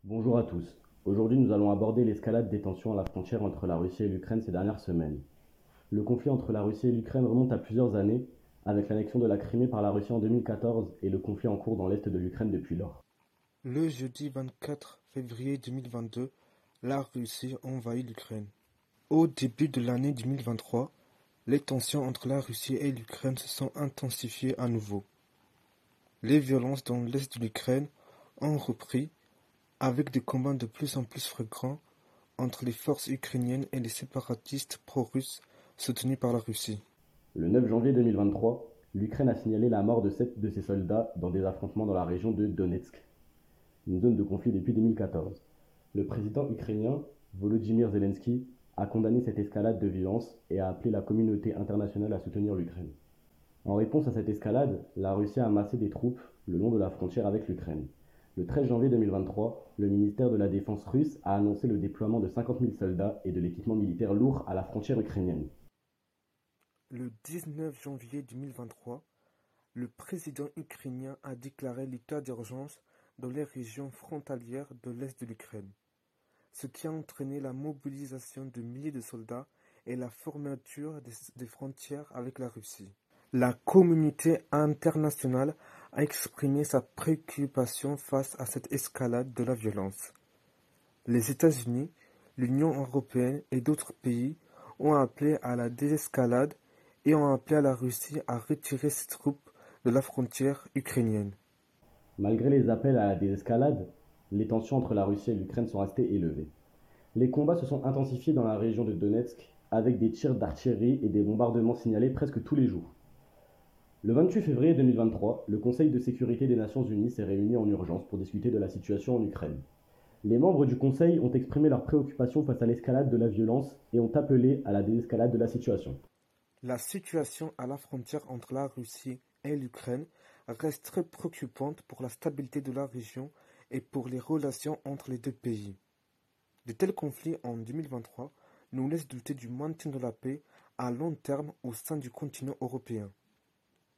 Bonjour à tous. Aujourd'hui, nous allons aborder l'escalade des tensions à la frontière entre la Russie et l'Ukraine ces dernières semaines. Le conflit entre la Russie et l'Ukraine remonte à plusieurs années, avec l'annexion de la Crimée par la Russie en 2014 et le conflit en cours dans l'est de l'Ukraine depuis lors. Le jeudi 24 février 2022, la Russie envahit l'Ukraine. Au début de l'année 2023, les tensions entre la Russie et l'Ukraine se sont intensifiées à nouveau. Les violences dans l'est de l'Ukraine ont repris, avec des combats de plus en plus fréquents entre les forces ukrainiennes et les séparatistes pro-russes soutenus par la Russie. Le 9 janvier 2023, l'Ukraine a signalé la mort de 7 de ses soldats dans des affrontements dans la région de Donetsk, une zone de conflit depuis 2014. Le président ukrainien, Volodymyr Zelensky, a condamné cette escalade de violence et a appelé la communauté internationale à soutenir l'Ukraine. En réponse à cette escalade, la Russie a amassé des troupes le long de la frontière avec l'Ukraine. Le 13 janvier 2023, le ministère de la Défense russe a annoncé le déploiement de 50 000 soldats et de l'équipement militaire lourd à la frontière ukrainienne. Le 19 janvier 2023, le président ukrainien a déclaré l'état d'urgence dans les régions frontalières de l'est de l'Ukraine, ce qui a entraîné la mobilisation de milliers de soldats et la fermeture des frontières avec la Russie. La communauté internationale a exprimé sa préoccupation face à cette escalade de la violence. Les États-Unis, l'Union européenne et d'autres pays ont appelé à la désescalade et ont appelé à la Russie à retirer ses troupes de la frontière ukrainienne. Malgré les appels à la désescalade, les tensions entre la Russie et l'Ukraine sont restées élevées. Les combats se sont intensifiés dans la région de Donetsk avec des tirs d'artillerie et des bombardements signalés presque tous les jours. Le 28 février 2023, le Conseil de sécurité des Nations Unies s'est réuni en urgence pour discuter de la situation en Ukraine. Les membres du Conseil ont exprimé leurs préoccupations face à l'escalade de la violence et ont appelé à la désescalade de la situation. La situation à la frontière entre la Russie et l'Ukraine reste très préoccupante pour la stabilité de la région et pour les relations entre les deux pays. De tels conflits en 2023 nous laissent douter du maintien de la paix à long terme au sein du continent européen.